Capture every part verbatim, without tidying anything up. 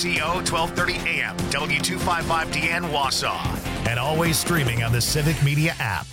C O, twelve thirty A M, W two fifty-five D N Wausau. And always streaming on the Civic Media app.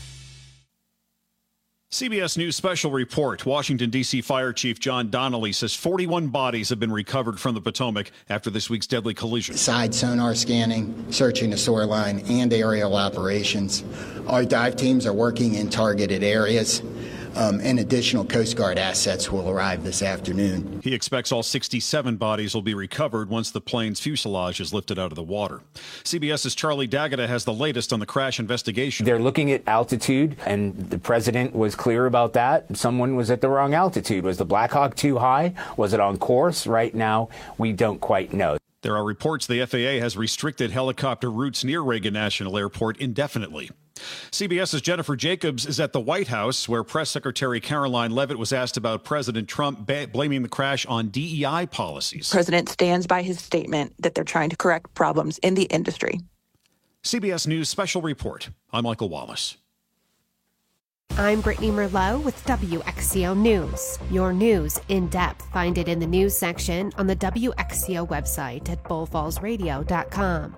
C B S News special report. Washington, D C Fire Chief John Donnelly says forty-one bodies have been recovered from the Potomac after this week's deadly collision. Side sonar scanning, searching the shoreline, and aerial operations. Our dive teams are working in targeted areas. Um, and additional Coast Guard assets will arrive this afternoon. He expects all sixty-seven bodies will be recovered once the plane's fuselage is lifted out of the water. CBS's Charlie D'Agata has the latest on the crash investigation. They're looking at altitude, and the president was clear about that. Someone was at the wrong altitude. Was the Black Hawk too high? Was it on course? Right now, we don't quite know. There are reports the F A A has restricted helicopter routes near Reagan National Airport indefinitely. CBS's Jennifer Jacobs is at the White House, where Press Secretary Caroline Leavitt was asked about President Trump ba- blaming the crash on D E I policies. The president stands by his statement that they're trying to correct problems in the industry. C B S News Special Report. I'm Michael Wallace. I'm Brittany Merlot with W X C O News. Your news in depth. Find it in the news section on the W X C O website at bull falls radio dot com.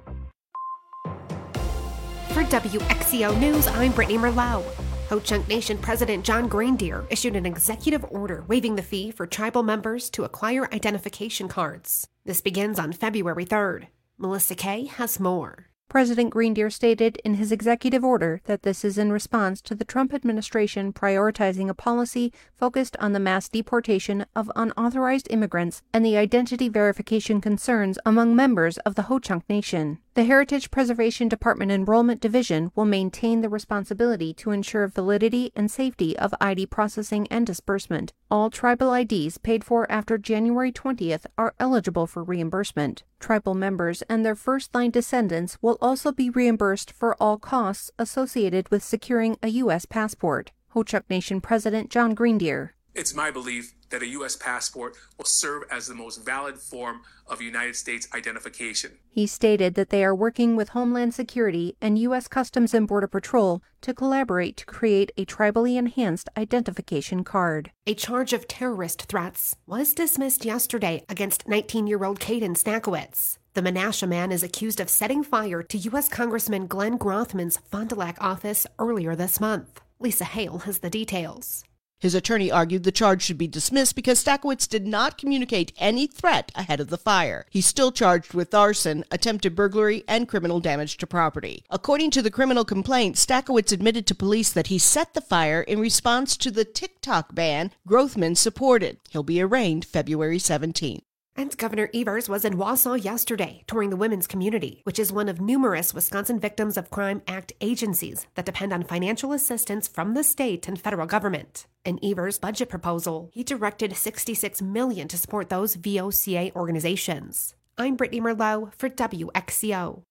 For W X C O News, I'm Brittany Merlot. Ho-Chunk Nation President John Greendeer issued an executive order waiving the fee for tribal members to acquire identification cards. This begins on February third. Melissa Kay has more. President Greendeer stated in his executive order that this is in response to the Trump administration prioritizing a policy focused on the mass deportation of unauthorized immigrants and the identity verification concerns among members of the Ho-Chunk Nation. The Heritage Preservation Department Enrollment Division will maintain the responsibility to ensure validity and safety of I D processing and disbursement. All tribal I Ds paid for after January twentieth are eligible for reimbursement. Tribal members and their first-line descendants will also be reimbursed for all costs associated with securing a U S passport. Ho-Chunk Nation President John Greendeer. It's my belief that a U S passport will serve as the most valid form of United States identification. He stated that they are working with Homeland Security and U S Customs and Border Patrol to collaborate to create a tribally enhanced identification card. A charge of terrorist threats was dismissed yesterday against nineteen-year-old Caden Snakowitz. The Menasha man is accused of setting fire to U S Congressman Glenn Grothman's Fond du Lac office earlier this month. Lisa Hale has the details. His attorney argued the charge should be dismissed because Snakowitz did not communicate any threat ahead of the fire. He's still charged with arson, attempted burglary, and criminal damage to property. According to the criminal complaint, Snakowitz admitted to police that he set the fire in response to the TikTok ban Grothman supported. He'll be arraigned February seventeenth. And Governor Evers was in Wausau yesterday touring the women's community, which is one of numerous Wisconsin Victims of Crime Act agencies that depend on financial assistance from the state and federal government. In Evers' budget proposal, he directed sixty-six million dollars to support those V O C A organizations. I'm Brittany Merlot for W X C O.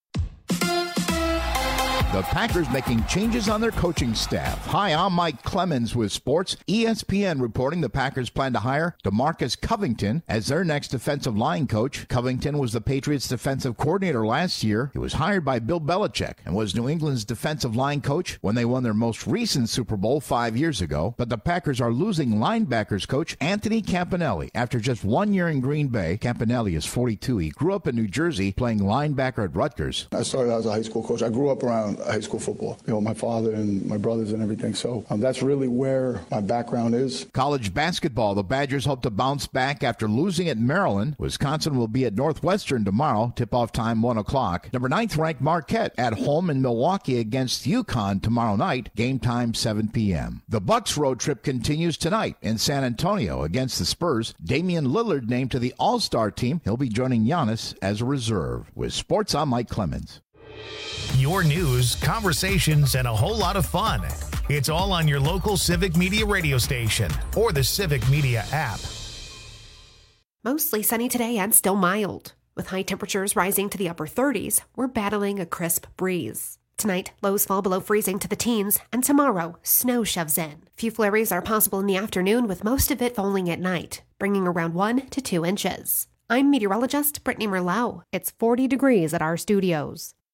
The Packers making changes on their coaching staff. Hi, I'm Mike Clemens with sports. E S P N reporting the Packers plan to hire DeMarcus Covington as their next defensive line coach. Covington was the Patriots' defensive coordinator last year. He was hired by Bill Belichick and was New England's defensive line coach when they won their most recent Super Bowl five years ago. But the Packers are losing linebackers coach Anthony Campanelli. After just one year in Green Bay, Campanelli is forty-two. He grew up in New Jersey playing linebacker at Rutgers. I started out as a high school coach. I grew up around high school football. You know, my father and my brothers and everything. So um, that's really where my background is. College basketball. The Badgers hope to bounce back after losing at Maryland. Wisconsin will be at Northwestern tomorrow. Tip-off time one o'clock. Number ninth ranked Marquette at home in Milwaukee against UConn tomorrow night. Game time seven p.m. The Bucks road trip continues tonight in San Antonio against the Spurs. Damian Lillard named to the All-Star team. He'll be joining Giannis as a reserve. With sports, I'm Mike Clemens. Your news, conversations, and a whole lot of fun. It's all on your local Civic Media radio station or the Civic Media app. Mostly sunny today and still mild. With high temperatures rising to the upper thirties, we're battling a crisp breeze. Tonight, lows fall below freezing to the teens, and tomorrow, snow shoves in. Few flurries are possible in the afternoon, with most of it falling at night, bringing around one to two inches. I'm meteorologist Brittany Merlot. It's forty degrees at our studios.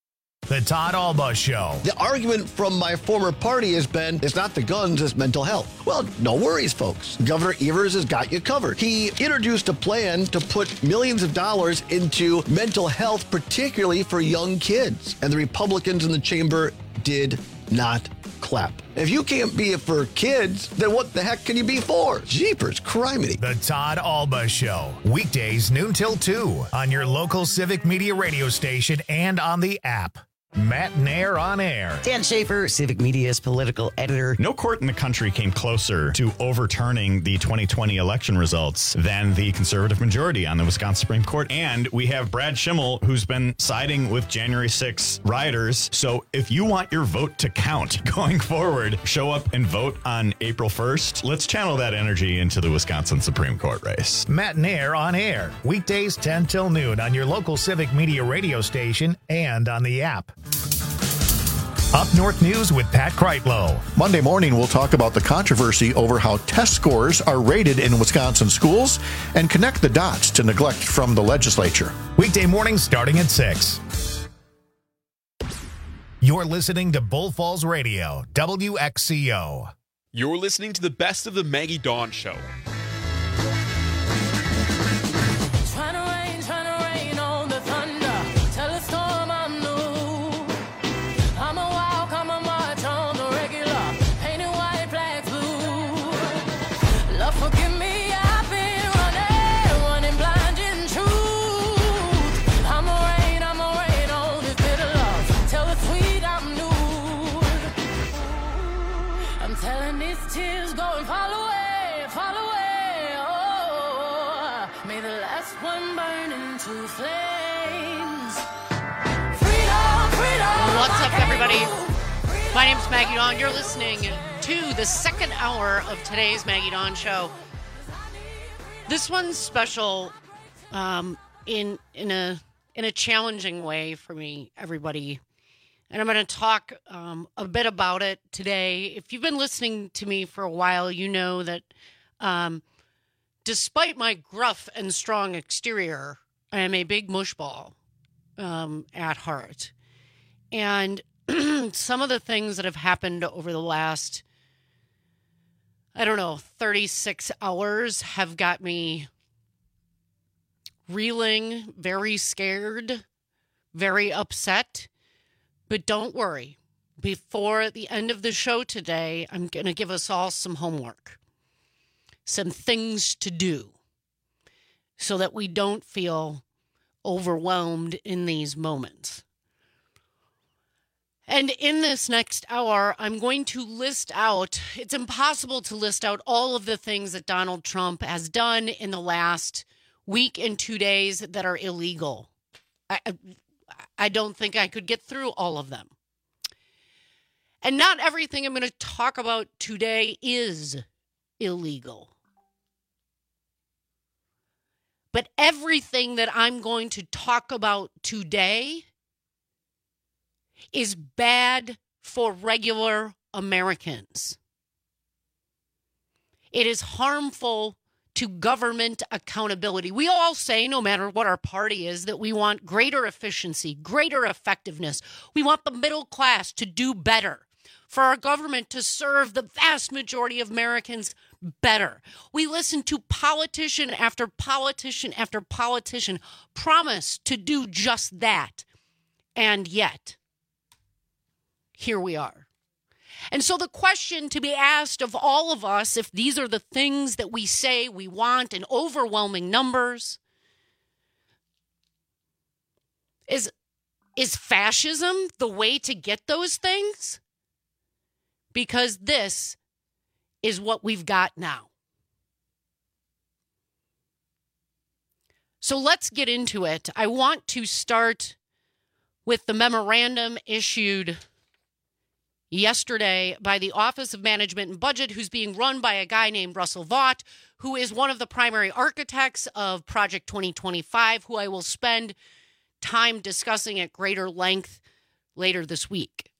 The Todd Alba Show. The argument from my former party has been, it's not the guns, it's mental health. Well, no worries, folks. Governor Evers has got you covered. He introduced a plan to put millions of dollars into mental health, particularly for young kids. And the Republicans in the chamber did not clap. If you can't be it for kids, then what the heck can you be for? Jeepers, criminy. The Todd Alba Show. Weekdays noon till two on your local Civic Media radio station and on the app. Matt Nair on air. Dan Schaefer, Civic Media's political editor. No court in the country came closer to overturning the twenty twenty election results than the conservative majority on the Wisconsin Supreme Court. And we have Brad Schimmel, who's been siding with January sixth rioters. So if you want your vote to count going forward, show up and vote on April first. Let's channel that energy into the Wisconsin Supreme Court race. Matt Nair on air. Weekdays ten till noon on your local Civic Media radio station and on the app. Up North News with Pat Kreitlow. Monday morning, we'll talk about the controversy over how test scores are rated in Wisconsin schools and connect the dots to neglect from the legislature. Weekday mornings starting at six. You're listening to Bull Falls Radio, W X C O. You're listening to the best of the Maggie Dawn Show. What's up, everybody? My name is Maggie Dawn. You're listening to the second hour of today's Maggie Dawn Show. This one's special um, in in a in a challenging way for me, everybody. And I'm going to talk um, a bit about it today. If you've been listening to me for a while, you know that um, despite my gruff and strong exterior, I am a big mushball um, at heart. And some of the things that have happened over the last, I don't know, thirty-six hours have got me reeling, very scared, very upset. But don't worry. Before the end of the show today, I'm going to give us all some homework, some things to do so that we don't feel overwhelmed in these moments. And in this next hour, I'm going to list out, it's impossible to list out all of the things that Donald Trump has done in the last week and two days that are illegal. I, I don't think I could get through all of them. And not everything I'm going to talk about today is illegal. But everything that I'm going to talk about today is bad for regular Americans. It is harmful to government accountability. We all say, no matter what our party is, that we want greater efficiency, greater effectiveness. We want the middle class to do better, for our government to serve the vast majority of Americans better. We listen to politician after politician after politician promise to do just that. And yet, here we are. And so the question to be asked of all of us, if these are the things that we say we want in overwhelming numbers, is, is fascism the way to get those things? Because this is what we've got now. So let's get into it. I want to start with the memorandum issued yesterday by the Office of Management and Budget, who's being run by a guy named Russell Vought, who is one of the primary architects of Project twenty twenty-five, who I will spend time discussing at greater length later this week.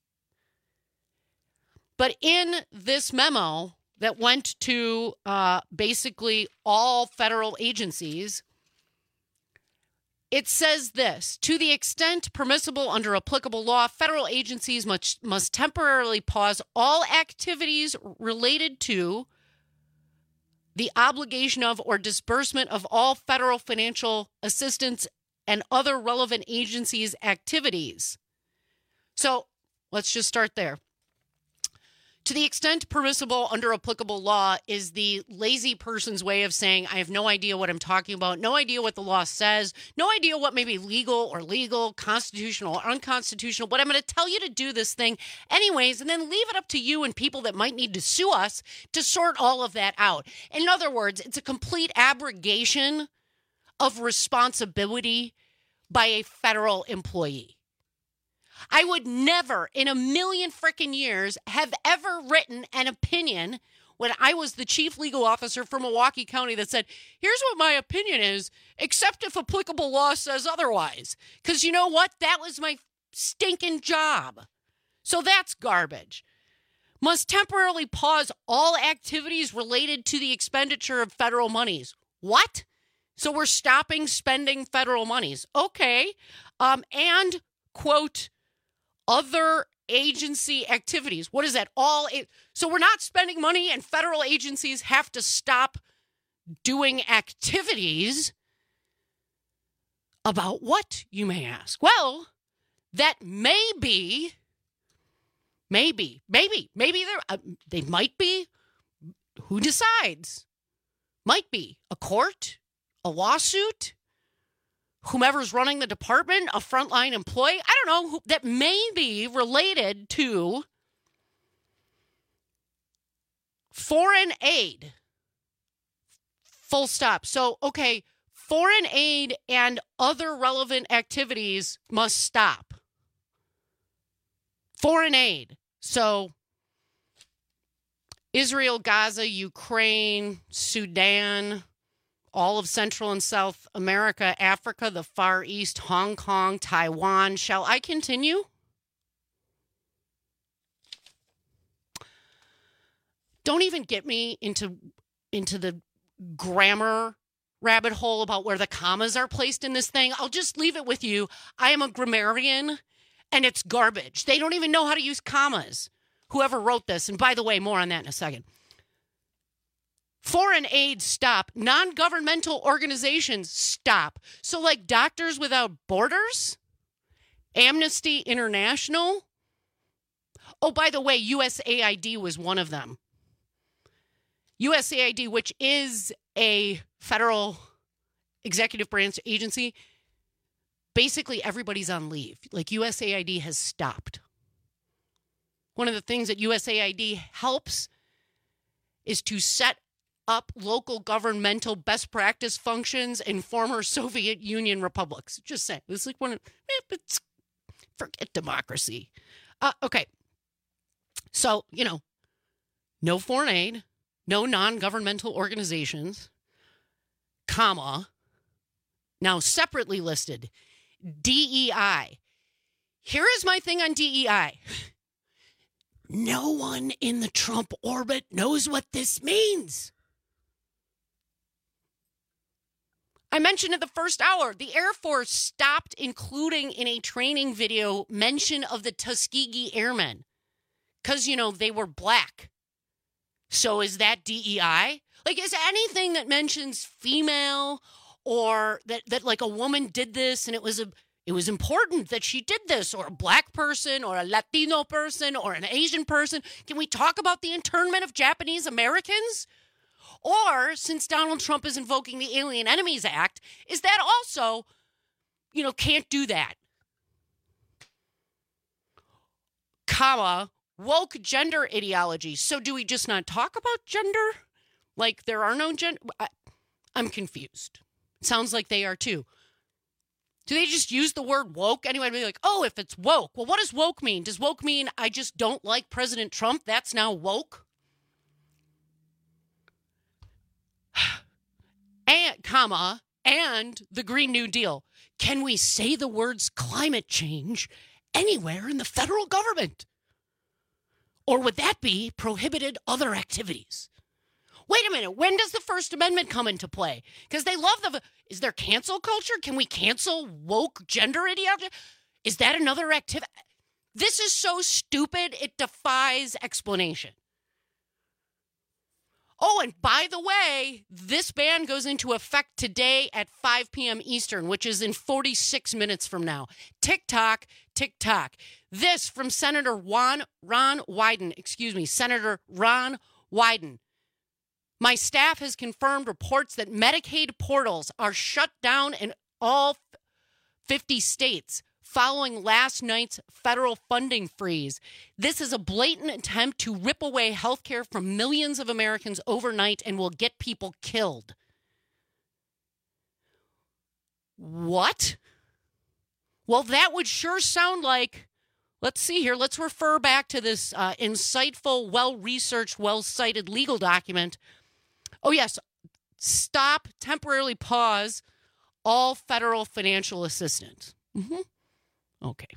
But in this memo that went to uh, basically all federal agencies, It says this: to the extent permissible under applicable law, federal agencies must, must temporarily pause all activities related to the obligation of or disbursement of all federal financial assistance and other relevant agencies' activities. So let's just start there. To the extent permissible under applicable law is the lazy person's way of saying, I have no idea what I'm talking about, no idea what the law says, no idea what may be legal or legal, constitutional or unconstitutional, but I'm going to tell you to do this thing anyways, and then leave it up to you and people that might need to sue us to sort all of that out. In other words, it's a complete abrogation of responsibility by a federal employee. I would never in a million frickin' years have ever written an opinion when I was the chief legal officer for Milwaukee County that said, here's what my opinion is, except if applicable law says otherwise. Because you know what? That was my stinking job. So that's garbage. Must temporarily pause all activities related to the expenditure of federal monies. What? So we're stopping spending federal monies. Okay. Um, and, quote, other agency activities. What is that? All a- so we're not spending money and federal agencies have to stop doing activities. About what, you may ask? Well, that may be, maybe, maybe, maybe there, uh, they might be. Who decides? Might be a court, a lawsuit, whomever's running the department, a frontline employee, I don't know, who, that may be related to foreign aid. Full stop. So, okay, foreign aid and other relevant activities must stop. Foreign aid. So, Israel, Gaza, Ukraine, Sudan, all of Central and South America, Africa, the Far East, Hong Kong, Taiwan. Shall I continue? Don't even get me into, into the grammar rabbit hole about where the commas are placed in this thing. I'll just leave it with you. I am a grammarian, and it's garbage. They don't even know how to use commas, whoever wrote this. And by the way, more on that in a second. Foreign aid, stop. Non-governmental organizations, stop. So like Doctors Without Borders, Amnesty International. Oh, by the way, U S A I D was one of them. U S A I D, which is a federal executive branch agency, basically everybody's on leave. Like U S A I D has stopped. One of the things that U S A I D helps is to set up local governmental best practice functions in former Soviet Union republics. Just saying. It's like one of, eh, it's, forget democracy. Uh, okay. So, you know, no foreign aid, no non-governmental organizations, comma, now separately listed, D E I. Here is my thing on D E I. No one in the Trump orbit knows what this means. I mentioned in the first hour, the Air Force stopped including in a training video mention of the Tuskegee Airmen because, you know, they were black. So is that D E I? Like, is anything that mentions female or that, that like a woman did this and it was a it was important that she did this, or a black person or a Latino person or an Asian person? Can we talk about the internment of Japanese Americans? Or, since Donald Trump is invoking the Alien Enemies Act, is that also, you know, can't do that? Comma, woke gender ideology. So do we just not talk about gender? Like there are no gender? I'm confused. It sounds like they are too. Do they just use the word woke? Anyone would be like, oh, if it's woke. Well, what does woke mean? Does woke mean I just don't like President Trump? That's now woke? And, comma, and the Green New Deal. Can we say the words climate change anywhere in the federal government? Or would that be prohibited other activities? Wait a minute. When does the First Amendment come into play? Because they love the... Is there cancel culture? Can we cancel woke gender ideology? Is that another activity? This is so stupid, it defies explanation. Oh, and by the way, this ban goes into effect today at five p.m. Eastern, which is in forty-six minutes from now. Tick-tock, tick-tock. This from Senator Juan, Ron Wyden, excuse me, Senator Ron Wyden. My staff has confirmed reports that Medicaid portals are shut down in all fifty states following last night's federal funding freeze. This is a blatant attempt to rip away health care from millions of Americans overnight and will get people killed. What? Well, that would sure sound like, let's see here, let's refer back to this uh, insightful, well-researched, well-cited legal document. Oh, yes, stop, temporarily pause all federal financial assistance. Mm-hmm. Okay.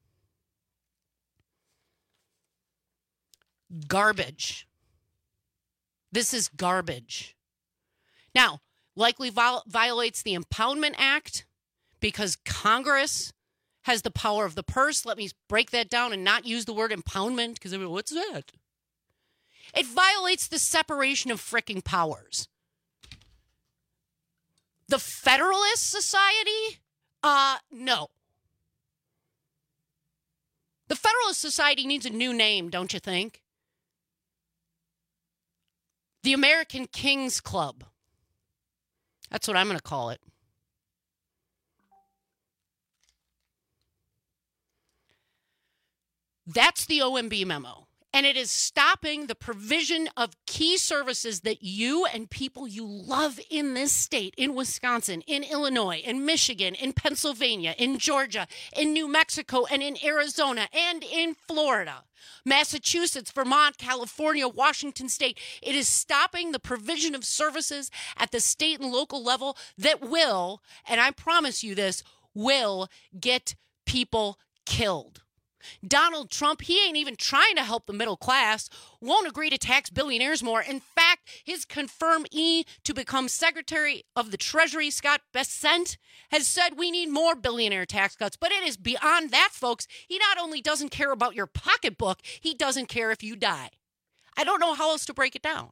Garbage. This is garbage. Now, likely viol- violates the Impoundment Act because Congress has the power of the purse. Let me break that down and not use the word impoundment because what's that? It violates the separation of frickin' powers. The Federalist Society? Uh, no. The Federalist Society needs a new name, don't you think? The American Kings Club. That's what I'm going to call it. That's the O M B memo. And it is stopping the provision of key services that you and people you love in this state, in Wisconsin, in Illinois, in Michigan, in Pennsylvania, in Georgia, in New Mexico, and in Arizona, and in Florida, Massachusetts, Vermont, California, Washington State. It is stopping the provision of services at the state and local level that will, and I promise you this, will get people killed. Donald Trump, he ain't even trying to help the middle class, won't agree to tax billionaires more. In fact, his confirmee to become Secretary of the Treasury, Scott Bessent, has said we need more billionaire tax cuts. But it is beyond that, folks. He not only doesn't care about your pocketbook, he doesn't care if you die. I don't know how else to break it down.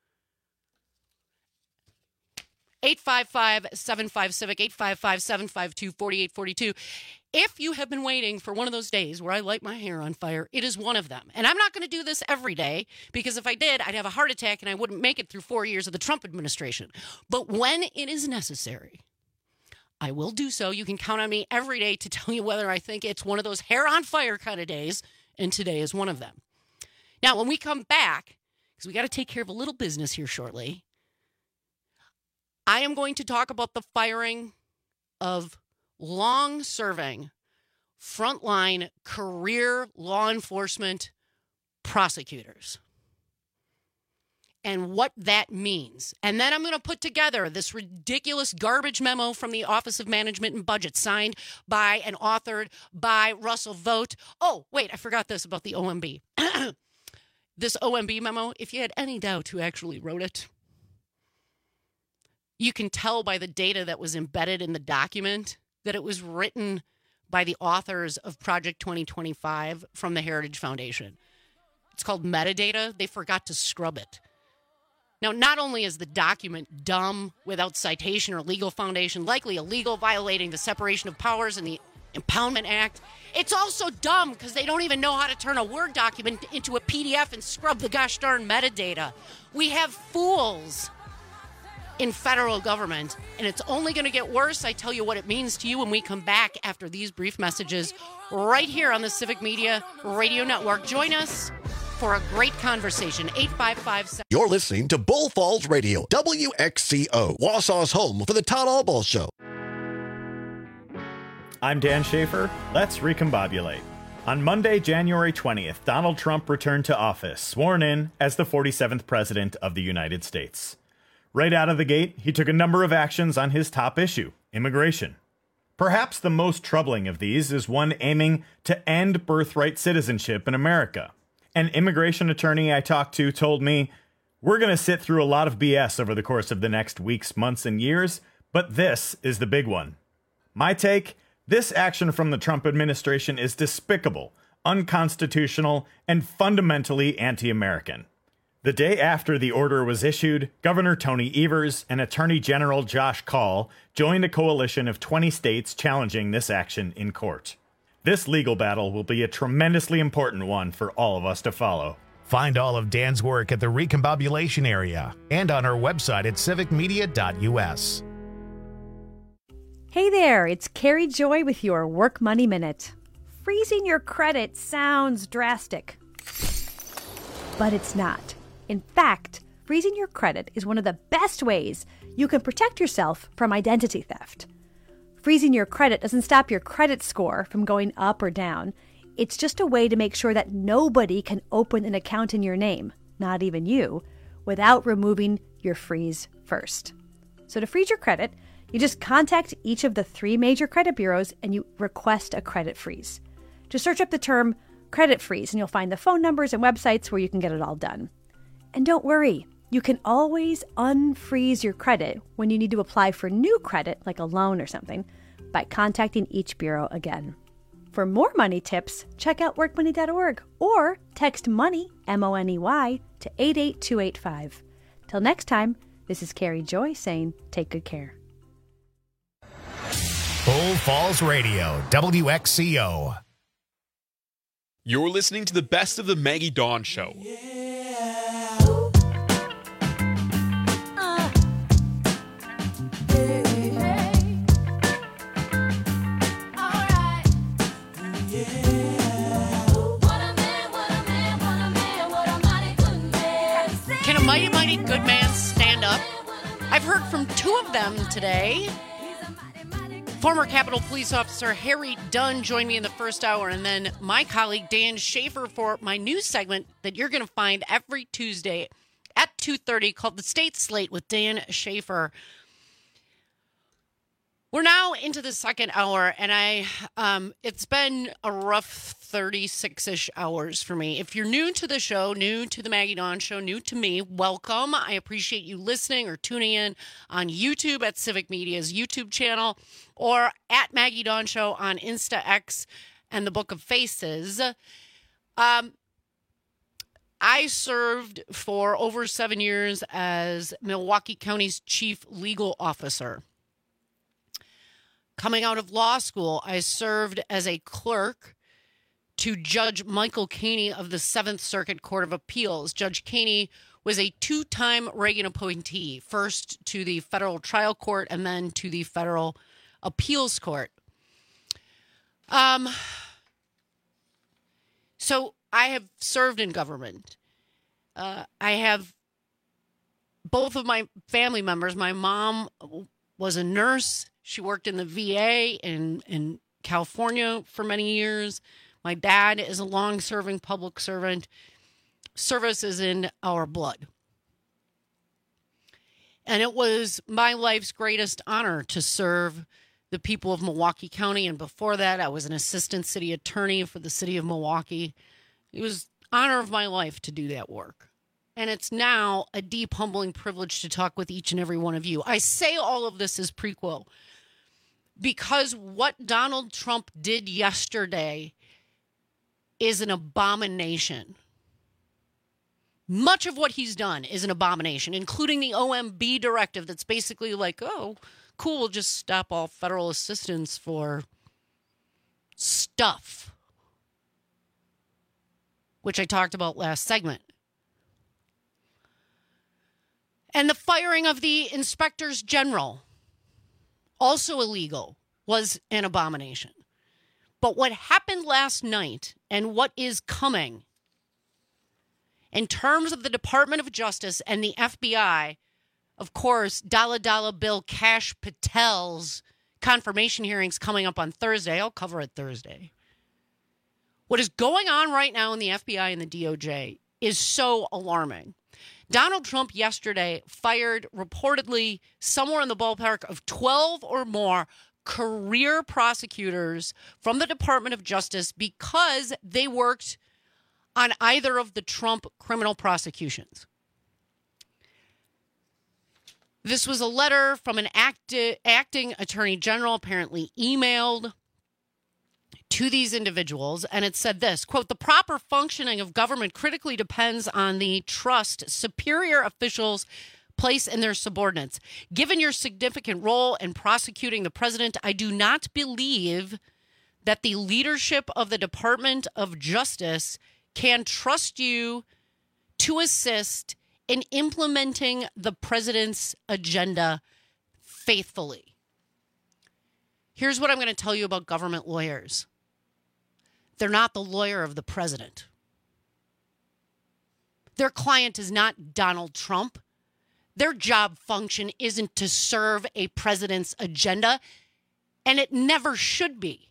eight five five, seven five, CIVIC, eight five five, seven five two, four eight four two. If you have been waiting for one of those days where I light my hair on fire, it is one of them. And I'm not going to do this every day, because if I did, I'd have a heart attack and I wouldn't make it through four years of the Trump administration. But when it is necessary, I will do so. You can count on me every day to tell you whether I think it's one of those hair on fire kind of days, and today is one of them. Now, when we come back, because we got to take care of a little business here shortly, I am going to talk about the firing of long-serving, frontline, career law enforcement prosecutors and what that means. And then I'm going to put together this ridiculous garbage memo from the Office of Management and Budget, signed by and authored by Russell Vought. Oh, wait, I forgot this about the O M B. This O M B memo, if you had any doubt who actually wrote it, you can tell by the data that was embedded in the document that it was written by the authors of Project twenty twenty-five from the Heritage Foundation. It's called metadata. They forgot to scrub it. Now, not only is the document dumb, without citation or legal foundation, likely illegal, violating the separation of powers and the Impoundment Act, it's also dumb because they don't even know how to turn a Word document into a P D F and scrub the gosh darn metadata. We have fools in federal government, and it's only going to get worse. I tell you what it means to you when we come back after these brief messages right here on the Civic Media Radio Network. Join us for a great conversation. eight five five seven You're listening to Bull Falls Radio, W X C O, Wausau's home for the Todd Albaugh Show. I'm Dan Schaefer. Let's recombobulate. On Monday, January twentieth, Donald Trump returned to office, sworn in as the forty-seventh President of the United States. Right out of the gate, he took a number of actions on his top issue, immigration. Perhaps the most troubling of these is one aiming to end birthright citizenship in America. An immigration attorney I talked to told me, We're going to sit through a lot of B S over the course of the next weeks, months, and years, but this is the big one. My take, this action from the Trump administration is despicable, unconstitutional, and fundamentally anti-American. The day after the order was issued, Governor Tony Evers and Attorney General Josh Kaul joined a coalition of twenty states challenging this action in court. This legal battle will be a tremendously important one for all of us to follow. Find all of Dan's work at the Recombobulation area and on our website at civic media dot u s. Hey there, it's Carrie Joy with your Work Money Minute. Freezing your credit sounds drastic, but it's not. In fact, freezing your credit is one of the best ways you can protect yourself from identity theft. Freezing your credit doesn't stop your credit score from going up or down. It's just a way to make sure that nobody can open an account in your name, not even you, without removing your freeze first. So to freeze your credit, you just contact each of the three major credit bureaus and you request a credit freeze. Just search up the term credit freeze and you'll find the phone numbers and websites where you can get it all done. And don't worry, you can always unfreeze your credit when you need to apply for new credit, like a loan or something, by contacting each bureau again. For more money tips, check out work money dot org or text MONEY, M O N E Y, to eight eight two eight five. Till next time, this is Carrie Joy saying take good care. Bull Falls Radio, W X C O. You're listening to the best of the Maggie Dawn Show. Can a mighty, mighty good man stand up? I've heard from two of them today. Former Capitol Police Officer Harry Dunn joined me in the first hour, and then my colleague Dan Schaefer for my news segment that you're going to find every Tuesday at two thirty called The State Slate with Dan Schaefer. We're now into the second hour, and I um, it's been a rough thirty-six-ish hours for me. If you're new to the show, new to the Maggie Dawn Show, new to me, welcome. I appreciate you listening or tuning in on YouTube at Civic Media's YouTube channel or at Maggie Dawn Show on Insta X and the Book of Faces. Um, I served for over seven years as Milwaukee County's chief legal officer. Coming out of law school, I served as a clerk to Judge Michael Caney of the Seventh Circuit Court of Appeals. Judge Caney was a two-time Reagan appointee, first to the federal trial court and then to the federal appeals court. Um, so I have served in government. Uh, I have both of my family members. My mom was a nurse. She worked in the V A in, in California for many years. My dad is a long-serving public servant. Service is in our blood. And it was my life's greatest honor to serve the people of Milwaukee County. And before that, I was an assistant city attorney for the city of Milwaukee. It was honor of my life to do that work. And it's now a deep, humbling privilege to talk with each and every one of you. I say all of this as prequel because what Donald Trump did yesterday is an abomination. Much of what he's done is an abomination, including the O M B directive that's basically like, oh, cool, we'll just stop all federal assistance for stuff, which I talked about last segment. And the firing of the inspectors general, also illegal, was an abomination. But what happened last night and what is coming in terms of the Department of Justice and the F B I, of course, Dollar Dollar Bill Kash Patel's confirmation hearings coming up on Thursday. I'll cover it Thursday. What is going on right now in the F B I and the D O J is so alarming. Donald Trump yesterday fired reportedly somewhere in the ballpark of twelve or more career prosecutors from the Department of Justice because they worked on either of the Trump criminal prosecutions. This was a letter from an acti- acting attorney general, apparently emailed to these individuals, and it said this, quote, the proper functioning of government critically depends on the trust superior officials place in their subordinates. Given your significant role in prosecuting the president, I do not believe that the leadership of the Department of Justice can trust you to assist in implementing the president's agenda faithfully. Here's what I'm going to tell you about government lawyers. They're not the lawyer of the president. Their client is not Donald Trump. Their job function isn't to serve a president's agenda, and it never should be.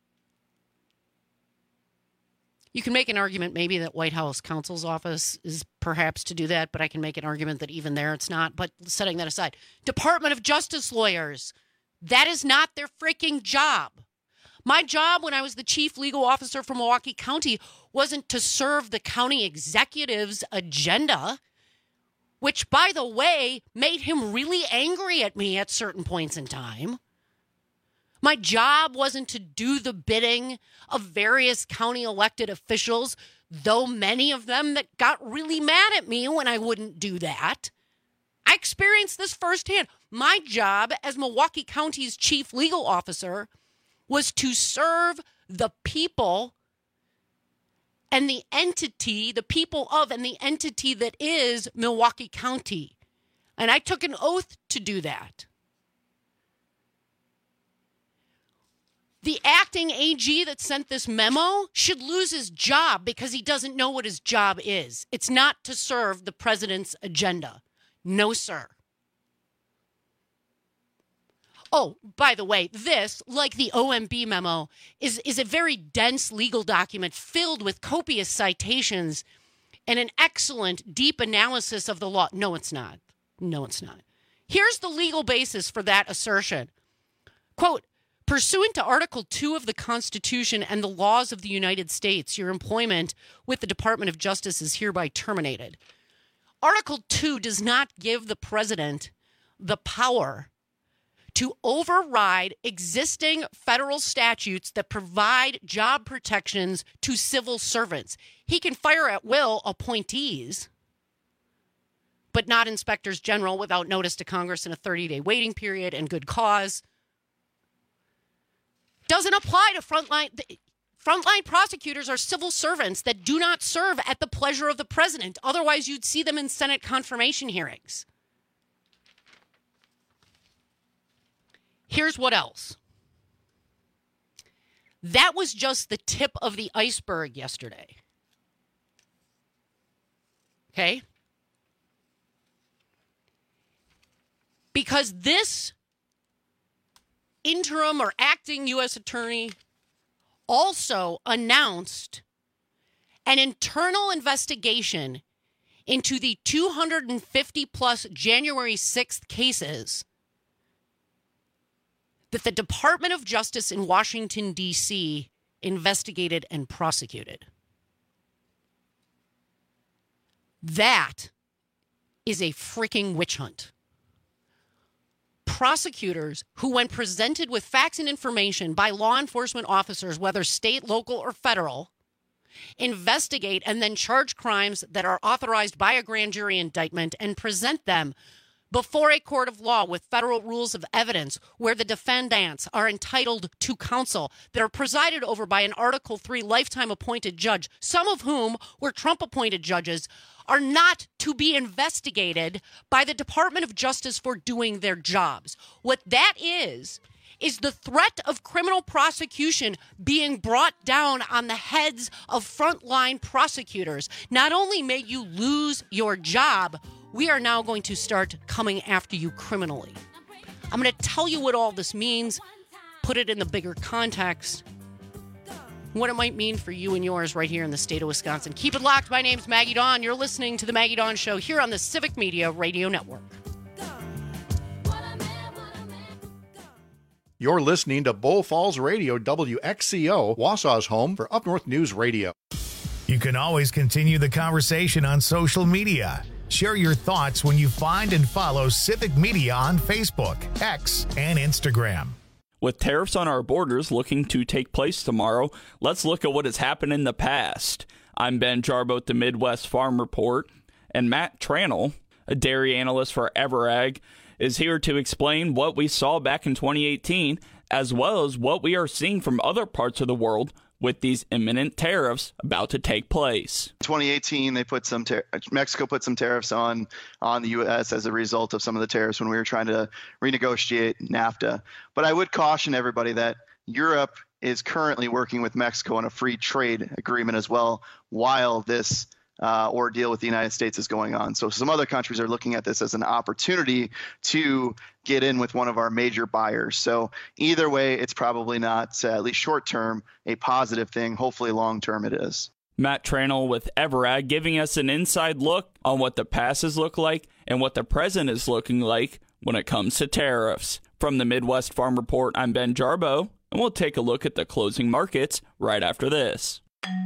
You can make an argument maybe that White House counsel's office is perhaps to do that, but I can make an argument that even there it's not. But setting that aside, Department of Justice lawyers, that is not their freaking job. My job when I was the chief legal officer for Milwaukee County wasn't to serve the county executive's agenda, which, by the way, made him really angry at me at certain points in time. My job wasn't to do the bidding of various county elected officials, though many of them that got really mad at me when I wouldn't do that. I experienced this firsthand. My job as Milwaukee County's chief legal officer was to serve the people and the entity, the people of and the entity that is Milwaukee County. And I took an oath to do that. The acting A G that sent this memo should lose his job because he doesn't know what his job is. It's not to serve the president's agenda. No, sir. Oh, by the way, this, like the O M B memo, is, is a very dense legal document filled with copious citations and an excellent, deep analysis of the law. No, it's not. No, it's not. Here's the legal basis for that assertion. Quote, pursuant to Article two of the Constitution and the laws of the United States, your employment with the Department of Justice is hereby terminated. Article two does not give the president the power to override existing federal statutes that provide job protections to civil servants. He can fire at will appointees, but not inspectors general without notice to Congress in a thirty-day waiting period and good cause. Doesn't apply to frontline. Frontline prosecutors are civil servants that do not serve at the pleasure of the president. Otherwise, you'd see them in Senate confirmation hearings. Here's what else. That was just the tip of the iceberg yesterday. Okay? Because this interim or acting U S attorney also announced an internal investigation into the two hundred fifty plus January sixth cases that the Department of Justice in Washington, D C investigated and prosecuted. That is a freaking witch hunt. Prosecutors who, when presented with facts and information by law enforcement officers, whether state, local, or federal, investigate and then charge crimes that are authorized by a grand jury indictment and present them before a court of law with federal rules of evidence where the defendants are entitled to counsel that are presided over by an Article three lifetime appointed judge, some of whom were Trump-appointed judges, are not to be investigated by the Department of Justice for doing their jobs. What that is, is the threat of criminal prosecution being brought down on the heads of frontline prosecutors. Not only may you lose your job, we are now going to start coming after you criminally. I'm going to tell you what all this means, put it in the bigger context, what it might mean for you and yours right here in the state of Wisconsin. Keep it locked. My name's Maggie Dawn. You're listening to The Maggie Dawn Show here on the Civic Media Radio Network. You're listening to Bull Falls Radio, W X C O, Wausau's home for Up North News Radio. You can always continue the conversation on social media. Share your thoughts when you find and follow Civic Media on Facebook, X, and Instagram. With tariffs on our borders looking to take place tomorrow, let's look at what has happened in the past. I'm Ben Jarbo at the Midwest Farm Report, and Matt Tranel, a dairy analyst for Everag, is here to explain what we saw back in twenty eighteen, as well as what we are seeing from other parts of the world with these imminent tariffs about to take place. twenty eighteen, they put some tar- Mexico put some tariffs on on the U S as a result of some of the tariffs when we were trying to renegotiate NAFTA. But I would caution everybody that Europe is currently working with Mexico on a free trade agreement as well, while this uh, ordeal with the United States is going on. So some other countries are looking at this as an opportunity to get in with one of our major buyers. So either way, it's probably not, uh, at least short term, a positive thing. Hopefully long term it is. Matt Tranel with Everag giving us an inside look on what the passes look like and what the present is looking like when it comes to tariffs. From the Midwest Farm Report, I'm Ben Jarbo, and we'll take a look at the closing markets right after this.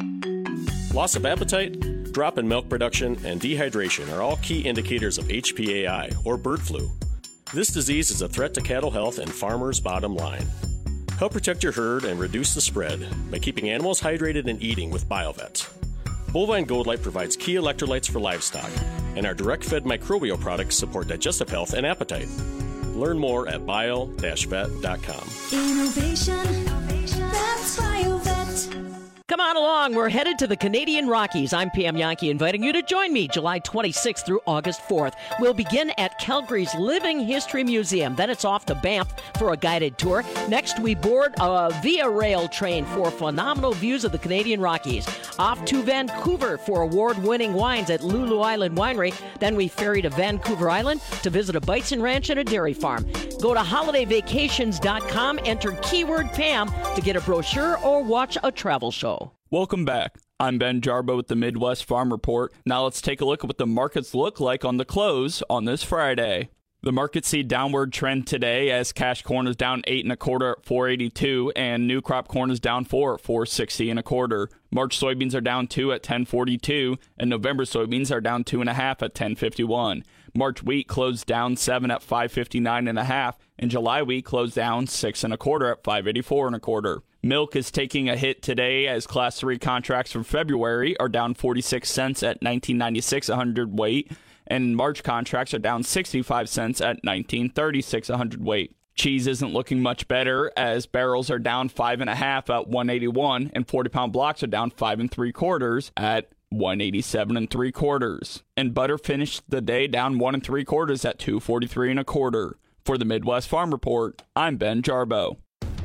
Loss of appetite, drop in milk production, and dehydration are all key indicators of H P A I, or bird flu. This disease is a threat to cattle health and farmers' bottom line. Help protect your herd and reduce the spread by keeping animals hydrated and eating with BioVet. Bovine Gold Light provides key electrolytes for livestock, and our direct-fed microbial products support digestive health and appetite. Learn more at bio dash vet dot com. Innovation, that's BioVet. Come on along. We're headed to the Canadian Rockies. I'm Pam Yankee, inviting you to join me July twenty-sixth through August fourth. We'll begin at Calgary's Living History Museum. Then it's off to Banff for a guided tour. Next, we board a Via Rail train for phenomenal views of the Canadian Rockies. Off to Vancouver for award-winning wines at Lulu Island Winery. Then we ferry to Vancouver Island to visit a bison ranch and a dairy farm. Go to holiday vacations dot com, enter keyword Pam to get a brochure or watch a travel show. Welcome back. I'm Ben Jarbo with the Midwest Farm Report. Now let's take a look at what the markets look like on the close on this Friday. The markets see downward trend today as cash corn is down eight and a quarter at four eighty-two, and new crop corn is down four at four sixty and a quarter. March soybeans are down two at ten forty-two, and November soybeans are down two and a half at ten fifty-one. March wheat closed down seven at five fifty-nine and a half, and July wheat closed down six and a quarter at five eighty-four and a quarter. Milk is taking a hit today as Class three contracts from February are down forty-six cents at nineteen ninety-six a hundredweight, and March contracts are down sixty-five cents at nineteen thirty-six a hundredweight. Cheese isn't looking much better as barrels are down five and a half at one eighty-one, and forty-pound blocks are down five and three quarters at one eighty-seven and three quarters. And butter finished the day down one and three quarters at two forty-three and a quarter. For the Midwest Farm Report, I'm Ben Jarbo.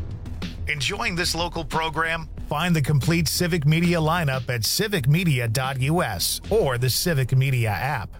Enjoying this local program? Find the complete Civic Media lineup at civic media dot u s or the Civic Media app.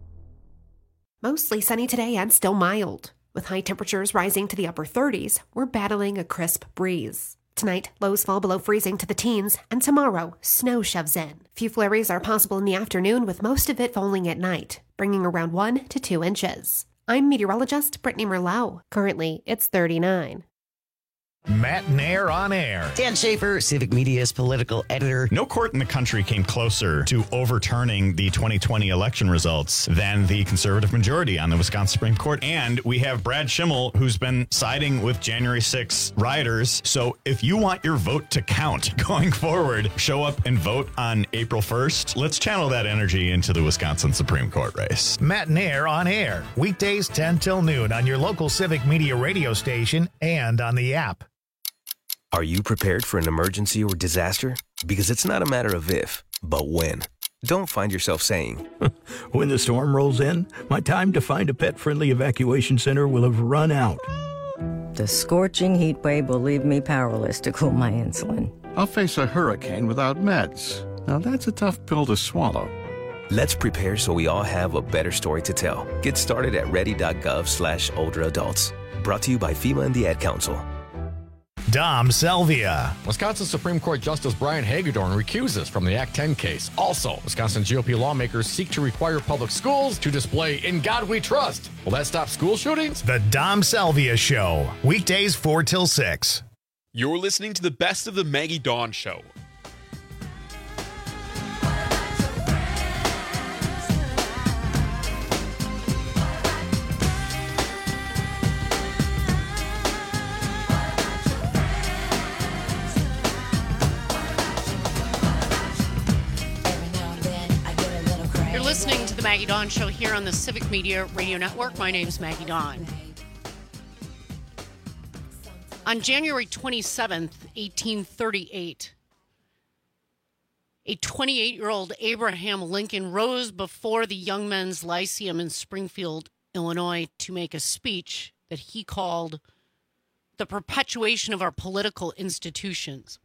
Mostly sunny today and still mild. With high temperatures rising to the upper thirties, we're battling a crisp breeze. Tonight, lows fall below freezing to the teens, and tomorrow, snow shoves in. Few flurries are possible in the afternoon, with most of it falling at night, bringing around one to two inches. I'm meteorologist Brittany Merlot. Currently, it's thirty-nine. Matt Nair on air. Dan Schaefer, Civic Media's political editor. No court in the country came closer to overturning the twenty twenty election results than the conservative majority on the Wisconsin Supreme Court. And we have Brad Schimmel, who's been siding with January sixth rioters. So if you want your vote to count going forward, show up and vote on April first. Let's channel that energy into the Wisconsin Supreme Court race. Matt Nair on air. Weekdays ten till noon on your local Civic Media radio station and on the app. Are you prepared for an emergency or disaster? Because it's not a matter of if, but when. Don't find yourself saying, when the storm rolls in, my time to find a pet-friendly evacuation center will have run out. The scorching heat wave will leave me powerless to cool my insulin. I'll face a hurricane without meds. Now that's a tough pill to swallow. Let's prepare so we all have a better story to tell. Get started at ready.gov slash older adults. Brought to you by FEMA and the Ad Council. Dom Selvia. Wisconsin Supreme Court Justice Brian Hagedorn recuses from the Act ten case. Also, Wisconsin G O P lawmakers seek to require public schools to display "In God We Trust." Will that stop school shootings? The Dom Selvia Show. Weekdays four till six. You're listening to the best of the Maggie Dawn Show. the Maggie Dawn Show here on the Civic Media Radio Network. My name is Maggie Dawn. On January twenty-seventh, eighteen thirty-eight, a twenty-eight-year-old Abraham Lincoln rose before the Young Men's Lyceum in Springfield, Illinois, to make a speech that he called the perpetuation of our political institutions.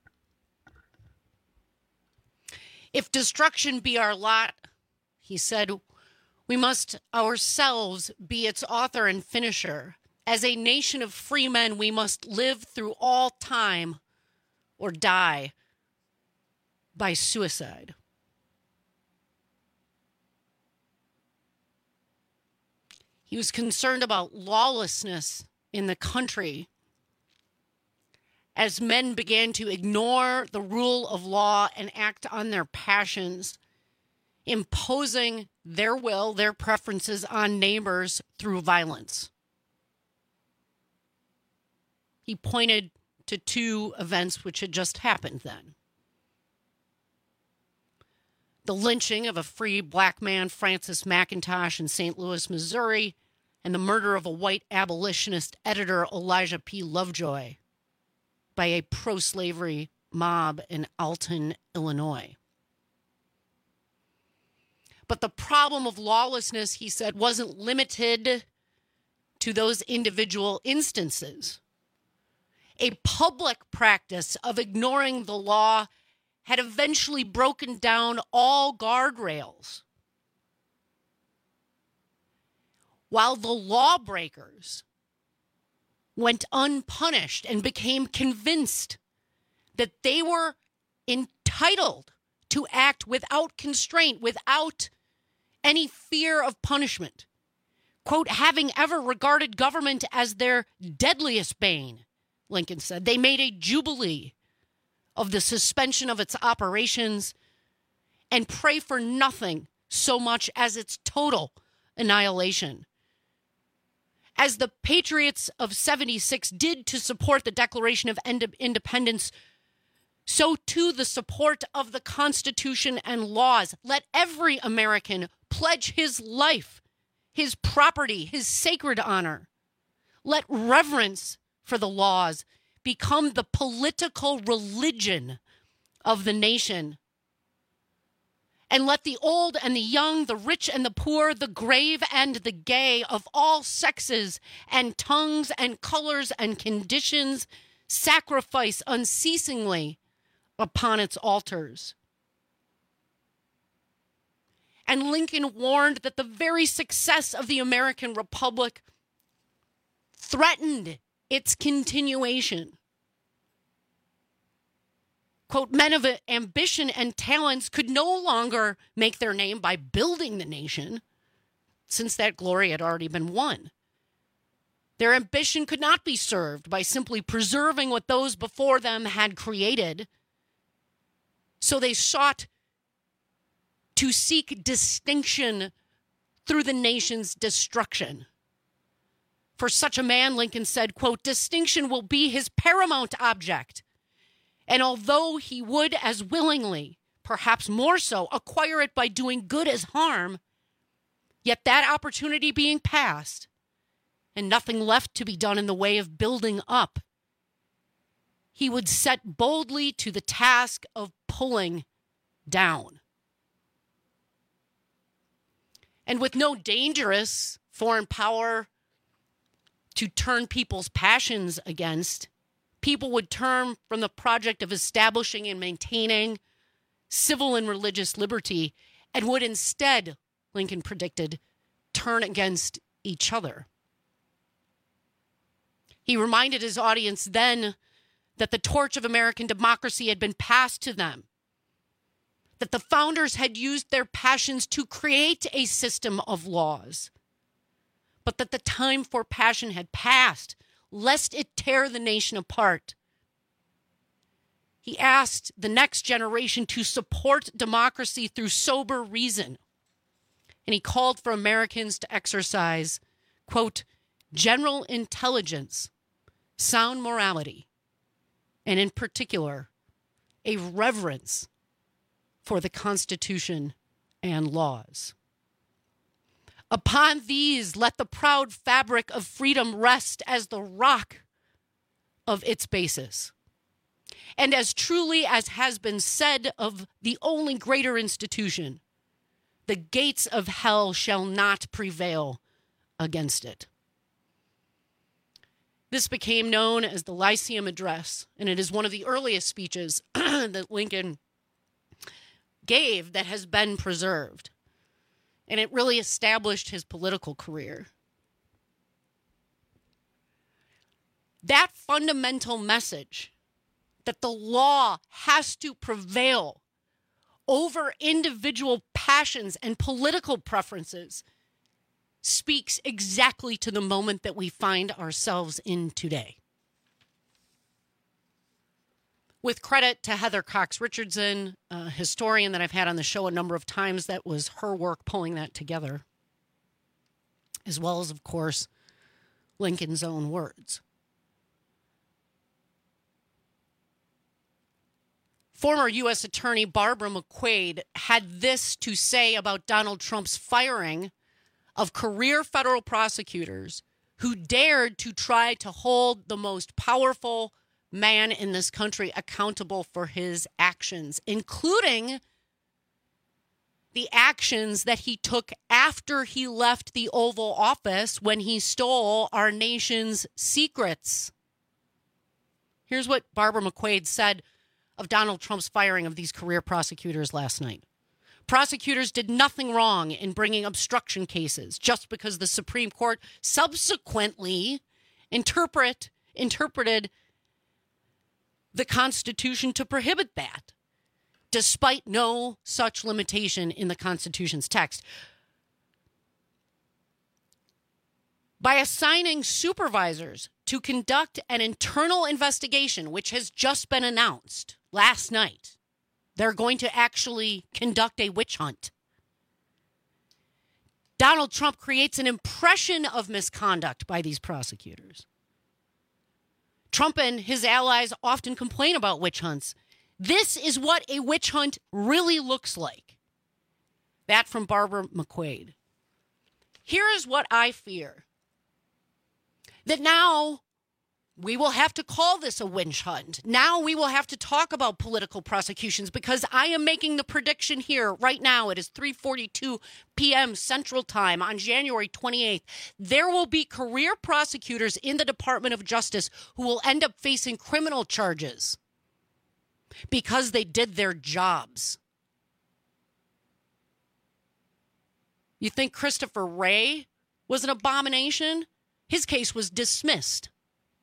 If destruction be our lot, he said, we must ourselves be its author and finisher. As a nation of free men, we must live through all time or die by suicide. He was concerned about lawlessness in the country as men began to ignore the rule of law and act on their passions, imposing their will, their preferences on neighbors through violence. He pointed to two events which had just happened then. The lynching of a free black man, Francis McIntosh, in Saint Louis, Missouri, and the murder of a white abolitionist editor, Elijah P. Lovejoy, by a pro-slavery mob in Alton, Illinois. But the problem of lawlessness, he said, wasn't limited to those individual instances. A public practice of ignoring the law had eventually broken down all guardrails, while the lawbreakers went unpunished and became convinced that they were entitled to act without constraint, without any fear of punishment. Quote, having ever regarded government as their deadliest bane, Lincoln said, they made a jubilee of the suspension of its operations and pray for nothing so much as its total annihilation. As the patriots of seventy-six did to support the Declaration of Independence, so too the support of the Constitution and laws. Let every American pledge his life, his property, his sacred honor. Let reverence for the laws become the political religion of the nation. And let the old and the young, the rich and the poor, the grave and the gay, of all sexes and tongues and colors and conditions, sacrifice unceasingly upon its altars. And Lincoln warned that the very success of the American Republic threatened its continuation. Quote, men of ambition and talents could no longer make their name by building the nation, since that glory had already been won. Their ambition could not be served by simply preserving what those before them had created. So they sought to seek distinction through the nation's destruction. For such a man, Lincoln said, quote, distinction will be his paramount object. And although he would as willingly, perhaps more so, acquire it by doing good as harm, yet that opportunity being past, and nothing left to be done in the way of building up, he would set boldly to the task of pulling down. And with no dangerous foreign power to turn people's passions against, people would turn from the project of establishing and maintaining civil and religious liberty and would instead, Lincoln predicted, turn against each other. He reminded his audience then that the torch of American democracy had been passed to them, that the founders had used their passions to create a system of laws, but that the time for passion had passed, lest it tear the nation apart. He asked the next generation to support democracy through sober reason, and he called for Americans to exercise, quote, general intelligence, sound morality, and in particular, a reverence for the Constitution and laws. Upon these, let the proud fabric of freedom rest as the rock of its basis. And as truly as has been said of the only greater institution, the gates of hell shall not prevail against it. This became known as the Lyceum Address, and it is one of the earliest speeches that Lincoln gave that has been preserved. And it really established his political career. That fundamental message that the law has to prevail over individual passions and political preferences speaks exactly to the moment that we find ourselves in today. With credit to Heather Cox Richardson, a historian that I've had on the show a number of times, that was her work pulling that together, as well as, of course, Lincoln's own words. Former U S Attorney Barbara McQuade had this to say about Donald Trump's firing of career federal prosecutors who dared to try to hold the most powerful man in this country accountable for his actions, including the actions that he took after he left the Oval Office when he stole our nation's secrets. Here's what Barbara McQuade said of Donald Trump's firing of these career prosecutors last night. Prosecutors did nothing wrong in bringing obstruction cases just because the Supreme Court subsequently interpret, interpreted the Constitution to prohibit that, despite no such limitation in the Constitution's text. By assigning supervisors to conduct an internal investigation, which has just been announced last night, they're going to actually conduct a witch hunt. Donald Trump creates an impression of misconduct by these prosecutors. Trump and his allies often complain about witch hunts. This is what a witch hunt really looks like. That from Barbara McQuade. Here is what I fear. That now we will have to call this a witch hunt. Now we will have to talk about political prosecutions, because I am making the prediction here right now. It is three forty-two p.m. Central Time on January twenty-eighth. There will be career prosecutors in the Department of Justice who will end up facing criminal charges because they did their jobs. You think Christopher Wray was an abomination? His case was dismissed.